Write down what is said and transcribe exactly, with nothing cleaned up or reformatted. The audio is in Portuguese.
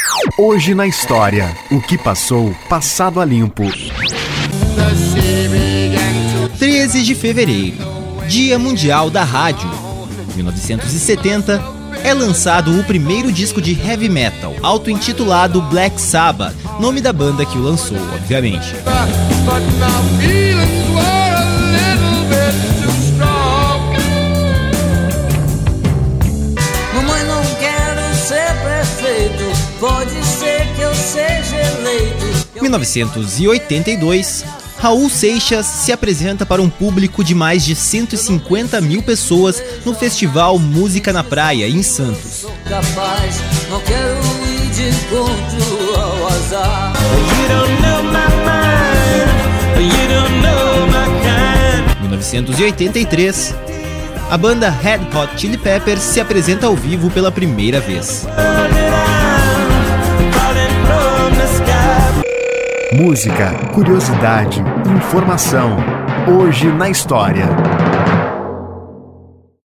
Hoje na história, o que passou, passado a limpo. treze de fevereiro, Dia Mundial da Rádio. mil novecentos e setenta, é lançado o primeiro disco de heavy metal, auto-intitulado Black Sabbath, nome da banda que o lançou, obviamente. Mamãe, não quero ser prefeito, pode ser que eu seja eleito. mil novecentos e oitenta e dois, Raul Seixas se apresenta para um público de mais de cento e cinquenta mil pessoas no festival Música na Praia, em Santos. Capaz, não quero ir de encontro ao azar. mil novecentos e oitenta e três, a banda Red Hot Chili Peppers se apresenta ao vivo pela primeira vez. Música, curiosidade, informação. Hoje na história.